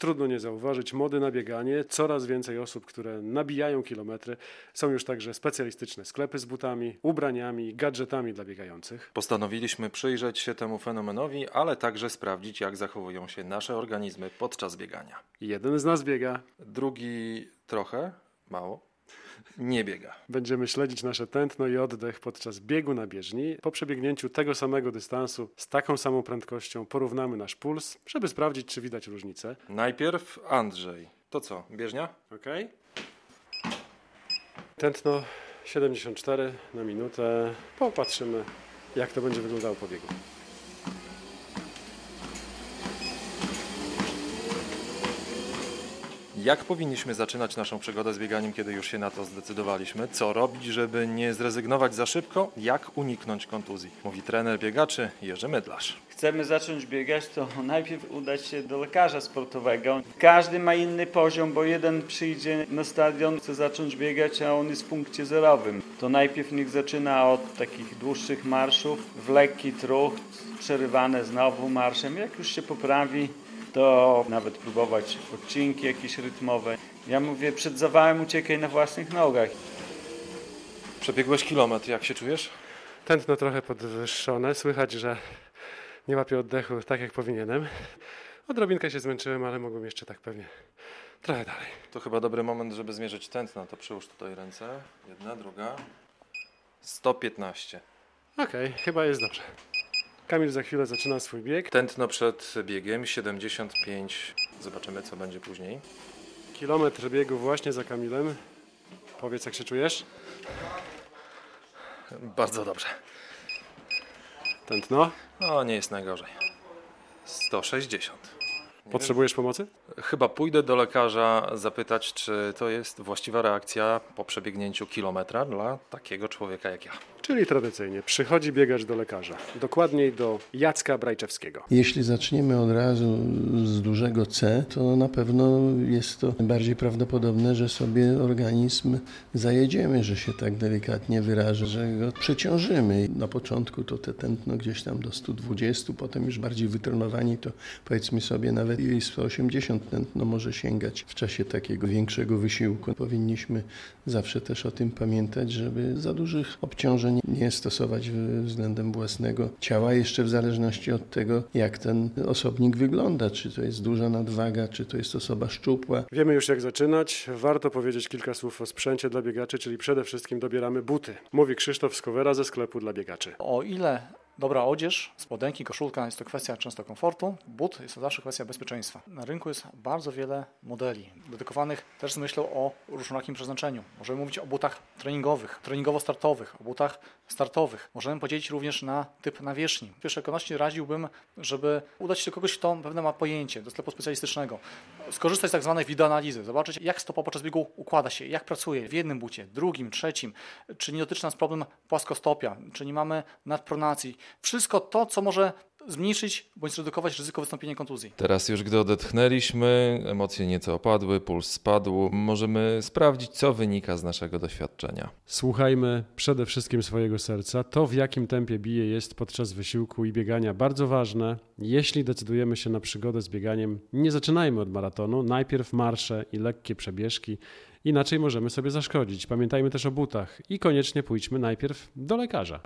trudno nie zauważyć mody na bieganie. Coraz więcej osób, które nabijają kilometry. Są już także specjalistyczne sklepy z butami, ubraniami, gadżetami dla biegających. Postanowiliśmy przyjrzeć się temu fenomenowi, ale także sprawdzić, jak zachowują się nasze organizmy podczas biegania. Jeden z nas biega. Drugi trochę, mało, nie biega. Będziemy śledzić nasze tętno i oddech podczas biegu na bieżni. Po przebiegnięciu tego samego dystansu z taką samą prędkością porównamy nasz puls, żeby sprawdzić, czy widać różnicę. Najpierw Andrzej. To co, bieżnia? Okej. Tętno 74 na minutę. Popatrzymy, jak to będzie wyglądało po biegu. Jak powinniśmy zaczynać naszą przygodę z bieganiem, kiedy już się na to zdecydowaliśmy? Co robić, żeby nie zrezygnować za szybko? Jak uniknąć kontuzji? Mówi trener biegaczy Jerzy Mydlarz. Chcemy zacząć biegać, to najpierw udać się do lekarza sportowego. Każdy ma inny poziom, bo jeden przyjdzie na stadion, chce zacząć biegać, a on jest w punkcie zerowym. To najpierw niech zaczyna od takich dłuższych marszów, w lekki trucht, przerywane znowu marszem. Jak już się poprawi, to nawet próbować odcinki jakieś rytmowe. Ja mówię, przed zawałem uciekaj na własnych nogach. Przebiegłeś kilometr, jak się czujesz? Tętno trochę podwyższone. Słychać, że nie łapię oddechu tak, jak powinienem. Odrobinkę się zmęczyłem, ale mogłem jeszcze tak pewnie trochę dalej. To chyba dobry moment, żeby zmierzyć tętno. To przyłóż tutaj ręce. Jedna, druga. 115. Okej, chyba jest dobrze. Kamil za chwilę zaczyna swój bieg. Tętno przed biegiem 75. Zobaczymy, co będzie później. Kilometr biegu właśnie za Kamilem. Powiedz, jak się czujesz? Bardzo dobrze. Tętno. No, nie jest najgorzej. 160. Potrzebujesz pomocy? Chyba pójdę do lekarza zapytać, czy to jest właściwa reakcja po przebiegnięciu kilometra dla takiego człowieka jak ja. Czyli tradycyjnie przychodzi biegacz do lekarza. Dokładniej do Jacka Brajczewskiego. Jeśli zaczniemy od razu z dużego C, to na pewno jest to bardziej prawdopodobne, że sobie organizm zajedziemy, że się tak delikatnie wyrażę, że go przeciążymy. Na początku to te tętno gdzieś tam do 120, potem już bardziej wytrenowani, to powiedzmy sobie nawet i 180 tętno może sięgać w czasie takiego większego wysiłku. Powinniśmy zawsze też o tym pamiętać, żeby za dużych obciążeń nie stosować względem własnego ciała, jeszcze w zależności od tego, jak ten osobnik wygląda, czy to jest duża nadwaga, czy to jest osoba szczupła. Wiemy już, jak zaczynać. Warto powiedzieć kilka słów o sprzęcie dla biegaczy, czyli przede wszystkim dobieramy buty. Mówi Krzysztof Skowera ze sklepu dla biegaczy. O ile dobra odzież, spodenki, koszulka jest to kwestia często komfortu, but jest to zawsze kwestia bezpieczeństwa. Na rynku jest bardzo wiele modeli dedykowanych też z myślą o różnorakim przeznaczeniu. Możemy mówić o butach treningowych, treningowo-startowych, o butach startowych. Możemy podzielić również na typ nawierzchni. W pierwszej kolejności radziłbym, żeby udać się do kogoś, kto pewne ma pojęcie, do sklepu specjalistycznego. Skorzystać z tak zwanej wideoanalizy, zobaczyć, jak stopa podczas biegu układa się, jak pracuje w jednym bucie, drugim, trzecim, czy nie dotyczy nas problem płaskostopia, czy nie mamy nadpronacji. Wszystko to, co może zmniejszyć bądź zredukować ryzyko wystąpienia kontuzji. Teraz już gdy odetchnęliśmy, emocje nieco opadły, puls spadł, możemy sprawdzić, co wynika z naszego doświadczenia. Słuchajmy przede wszystkim swojego serca. To, w jakim tempie bije, jest podczas wysiłku i biegania bardzo ważne. Jeśli decydujemy się na przygodę z bieganiem, nie zaczynajmy od maratonu. Najpierw marsze i lekkie przebieżki. Inaczej możemy sobie zaszkodzić. Pamiętajmy też o butach i koniecznie pójdźmy najpierw do lekarza.